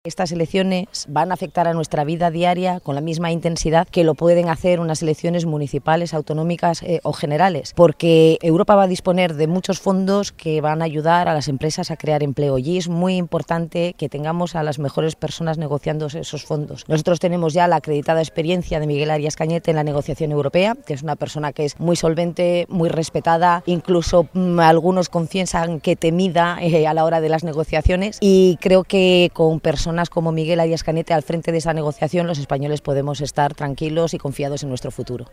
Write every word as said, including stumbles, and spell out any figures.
Estas elecciones van a afectar a nuestra vida diaria con la misma intensidad que lo pueden hacer unas elecciones municipales, autonómicas eh, o generales, porque Europa va a disponer de muchos fondos que van a ayudar a las empresas a crear empleo y es muy importante que tengamos a las mejores personas negociando esos fondos. Nosotros tenemos ya la acreditada experiencia de Miguel Arias Cañete en la negociación europea, que es una persona que es muy solvente, muy respetada, incluso mmm, algunos confiesan que temida eh, a la hora de las negociaciones, y creo que con personas como Miguel Arias Cañete al frente de esa negociación los españoles podemos estar tranquilos y confiados en nuestro futuro.